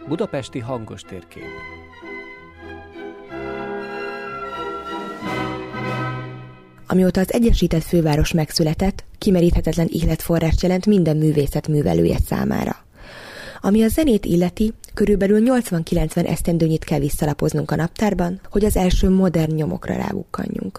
Budapesti hangos térkép. Amióta az Egyesített Főváros megszületett, kimeríthetetlen ihletforrást jelent minden művészet művelője számára. Ami a zenét illeti, körülbelül 80-90 esztendőnyit kell visszalapoznunk a naptárban, hogy az első modern nyomokra rábukkanjunk.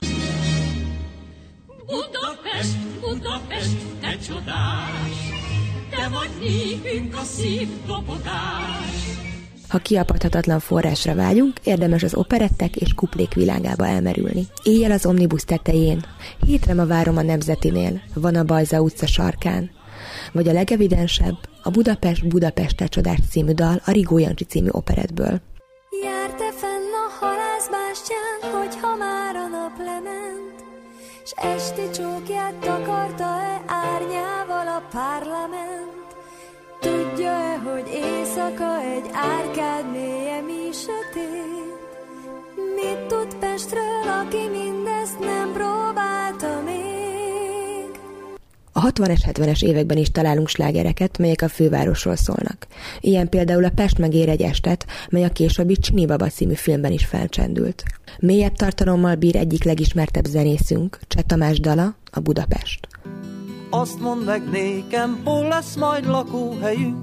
Budapest, Budapest, te csodás, te vagy nékünk a szív dobogás. Ha kiapadhatatlan forrásra vágyunk, érdemes az operettek és kuplék világába elmerülni. Éjjel az Omnibus tetején, hétre ma várom a Nemzetinél, van a Bajza utca sarkán, vagy a legevidensebb, a Budapest, Budapest, te csodás című dal a Rigó Jancsi című operettből. Jár-e fenn a halászbástyán, hogyha már a nap lement, s esti csókját takarta-e árnyával a parlament? Tudja-e, hogy éjszaka egy árkád mélye mi sötét? Mit tud Pestről, aki mindezt nem próbálta még? A 60-es, 70-es években is találunk slágereket, melyek a fővárosról szólnak. Ilyen például a Pest megér egy estet, mely a későbbi Csini Baba című filmben is felcsendült. Mélyebb tartalommal bír egyik legismertebb zenészünk, Cseh Tamás dala, a Budapest. Azt mondd meg nékem, hol lesz majd lakóhelyünk?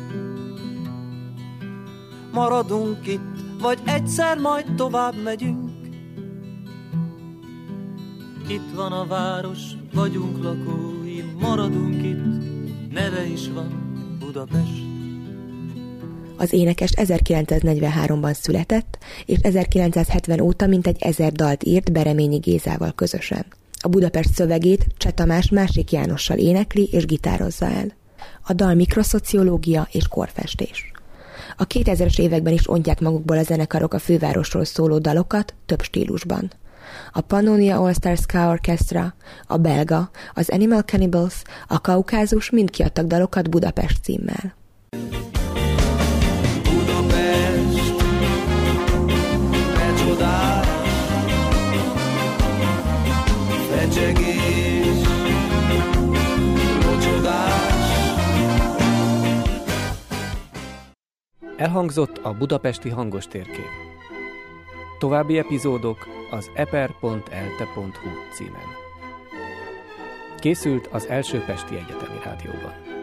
Maradunk itt, vagy egyszer majd tovább megyünk? Itt van a város, vagyunk lakói, maradunk itt, neve is van, Budapest. Az énekes 1943-ban született, és 1970 óta mintegy 1000 dalt írt Bereményi Gézával közösen. A Budapest szövegét Cseh Tamás Másik Jánossal énekli és gitározza el. A dal mikroszociológia és korfestés. A 2000-es években is ontják magukból a zenekarok a fővárosról szóló dalokat több stílusban. A Pannonia All Star Ska Orchestra, a Belga, az Animal Cannibals, a Kaukázus mind kiadtak dalokat Budapest címmel. Budapest, te csodás, fecsegés, locsogás. Elhangzott a budapesti hangos térkép. További epizódok az eper.elte.hu címen. Készült az Első Pesti Egyetemi Rádióban.